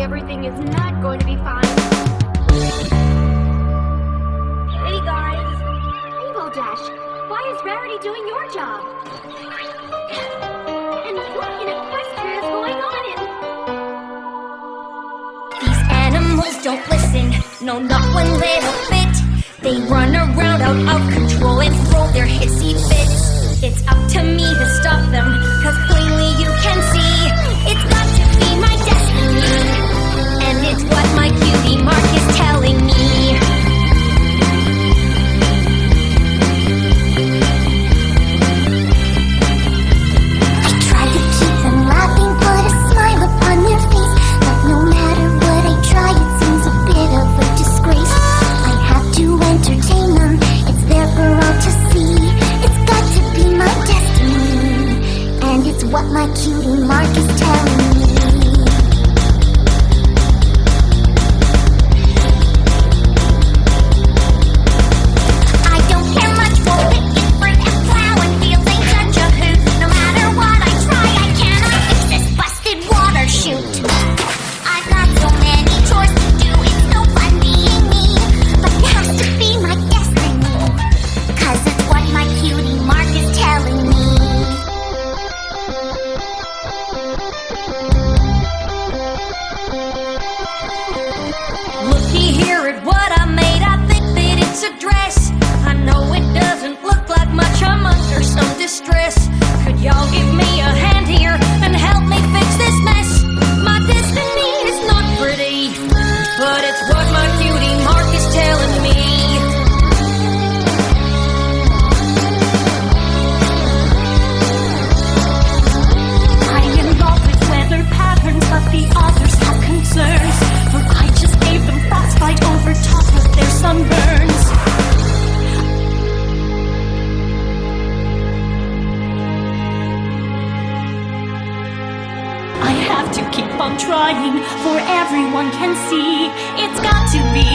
everything is not going to be fine. Hey guys! Rainbow Dash, why is Rarity doing your job? And what in Equestria is going on in... These animals don't listen, no, not one little bit. They run around out of control and throw their hissy fits. It's up to me to stop them, cause plainly you can see it's got to be my destiny, and it's what my cutie mark is telling me. I try to keep them laughing, put a smile upon their face, but no matter what I try, it seems a bit of a disgrace. I have to entertain them, it's there for all to see. It's got to be my destiny, and it's what my cutie mark is telling me. I don't care much for wicked fruit and plowing fields ain't such a hoot. No matter what I try, I cannot fix this busted water chute. I've got so many chores to do, it's no fun being me, but it has to be my destiny, cause it's what my cutie mark is telling me. Looky here at what I made, I think that it's a dress. I know it doesn't look like much, I'm under some distress. Could y'all give me a hand here and help me fix this mess? My destiny is not pretty, but it's what my cutie mark is telling me. I'm involved with weather patterns, but the others have concerns, for I just gave them frostbite over top of their sunburns. I have to keep on trying, for everyone can see it's got to be.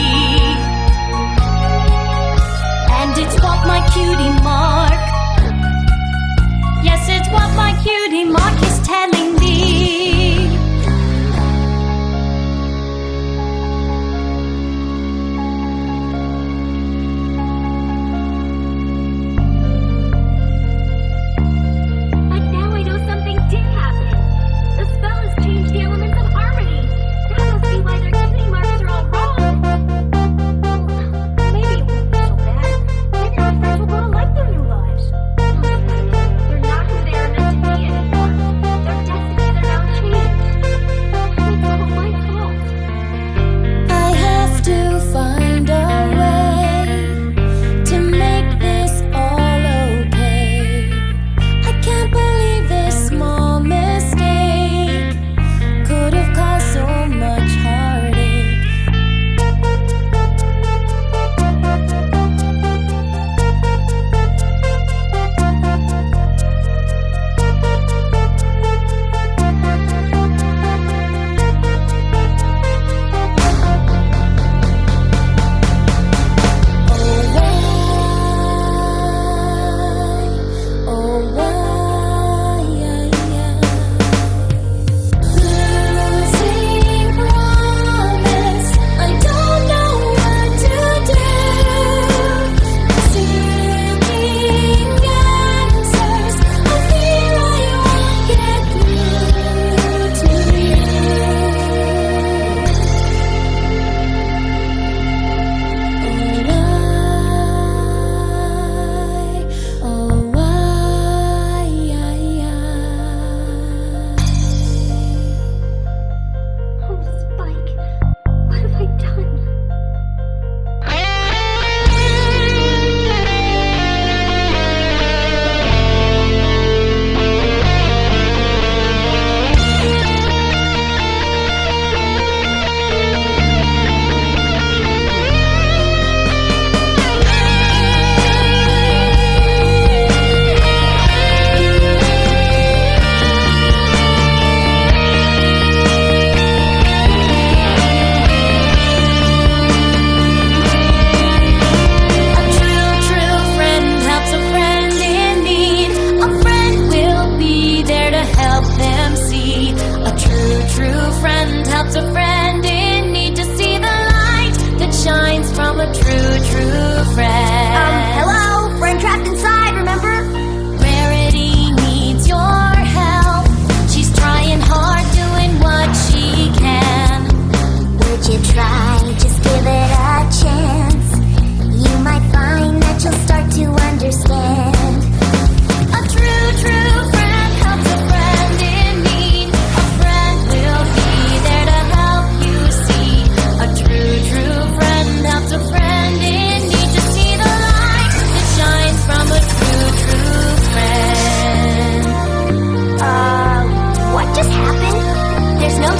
And it's what my cutie mark, yes, it's what my cutie mark is telling me. But now I know something did happen. The spell has changed the elements of harmony. That must be why their cutie marks are all wrong. Maybe it won't be so bad. Maybe my friends will grow to like their new lives. They're not who they are meant to be anymore. Their destiny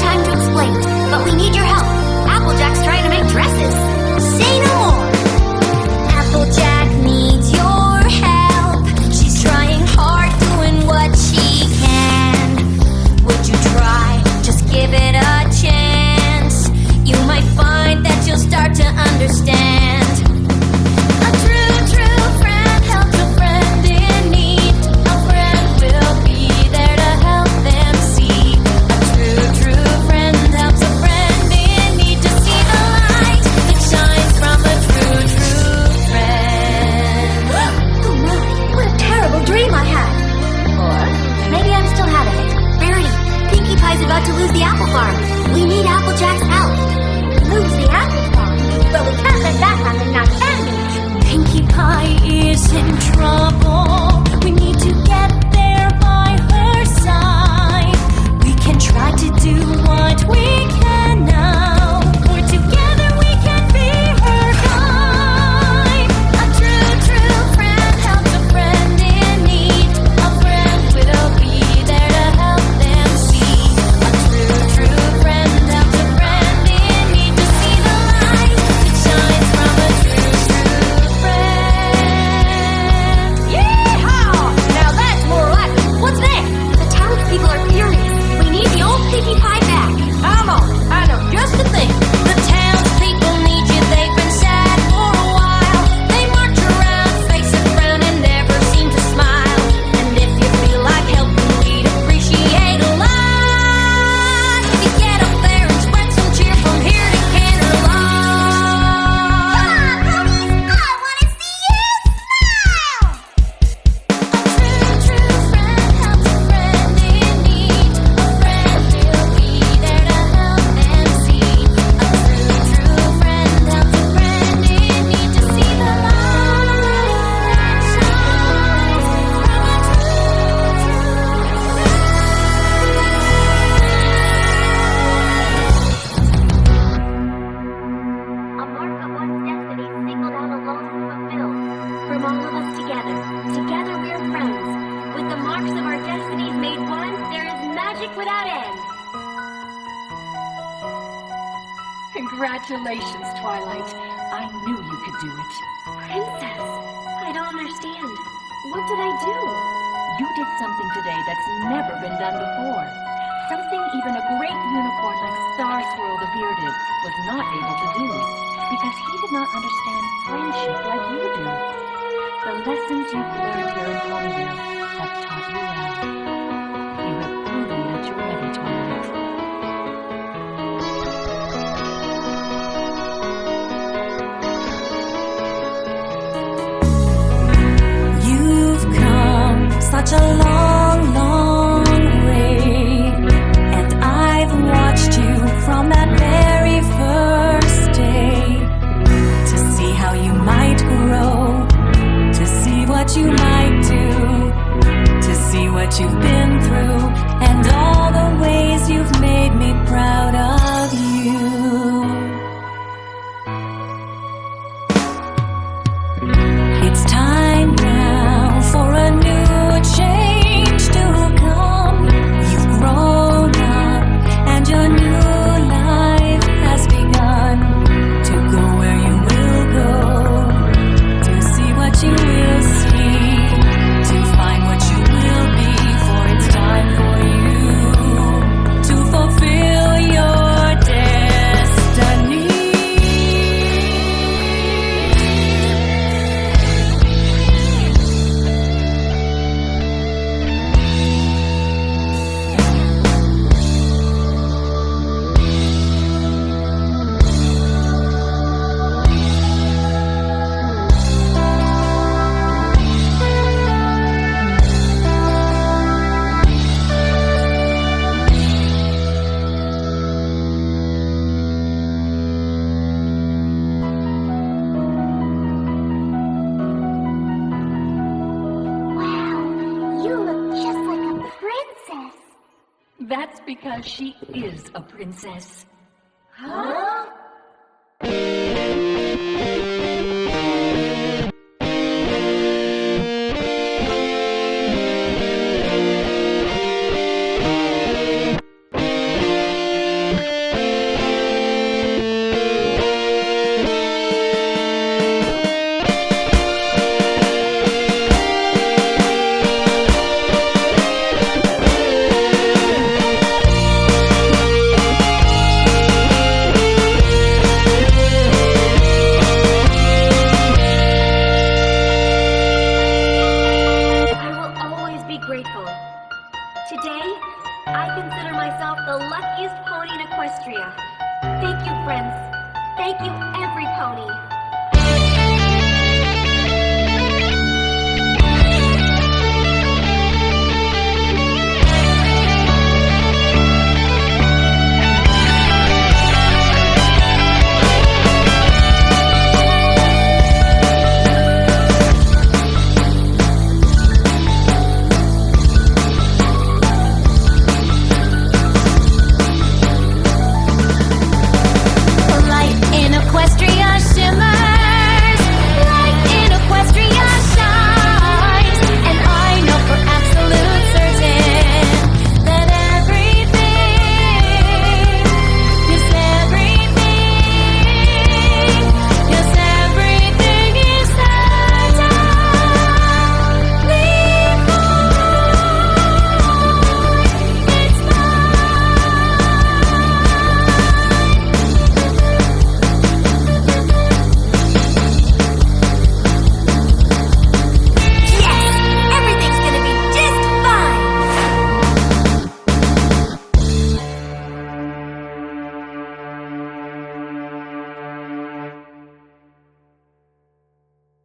time to explain it, but we need your help. Applejack's trying to make dresses. Say no more. Applejack needs your help. She's trying hard, doing what she can. Would you try? Just give it a chance. You might find that you'll start to understand. A true, true friend helps a friend in need. A friend will be there to help them see. A true, true friend helps a friend in need to see the light that shines from a true, true friend. Oh my, what a terrible dream I had. Or maybe I'm still having it. Rarity, Pinkie Pie's about to lose the apple farm. We need Applejack's help. Lose the apple farm? But we can't let that happen, now can we? Pinkie Pie is in trouble. We need to get there by her side. We can try to do what we can now. For together we can be her guide. A true, true friend helps a friend in need. A friend will be there to help them see. A true, true friend helps a friend in need to see the light that shines from a true, true friend. Yeehaw! Now that's more like it. What's next? The townspeople are furious. We need the old Pinkie Pie back. Come on, I know just the thing. The townspeople need you. They've been sad for a while. They march around, face a frown, and never seem to smile. And if you feel like helping, we'd appreciate a lot. If you get up there and spread some cheer from here to Canterlot. Come on, ponies! I want to see you smile! A true, true friend helps a friend in need. A friend will be there to help them see. A true, true friend helps a friend in need to see the light that shines from a A mark of one's destiny singled out alone to fulfill. From all of us together, together we're friends. With the marks of our destinies made one, there is magic without end. Congratulations, Twilight. I knew you could do it. Princess, I don't understand. What did I do? You did something today that's never been done before. Something even a great unicorn like Star Swirl the Bearded was not able to do, because he did not understand friendship like you do. The lessons you've learned here in Ponyville have taught you well. You have proven that you're ready, Twilight. You've come such a long, long way, and I've watched you from that very first day, to see how you might grow, to see what you might do, to see what you've been through, and all the ways you've made me proud of you. It's time now for a new change to come. You've grown up and your new life has begun. To go where you will go, to see what you will see, to find what you will be, for it's time for you to fulfill your destiny. Wow, you look just like a princess. That's because she is a princess. Huh? Equestria. Thank you, friends. Thank you, every pony.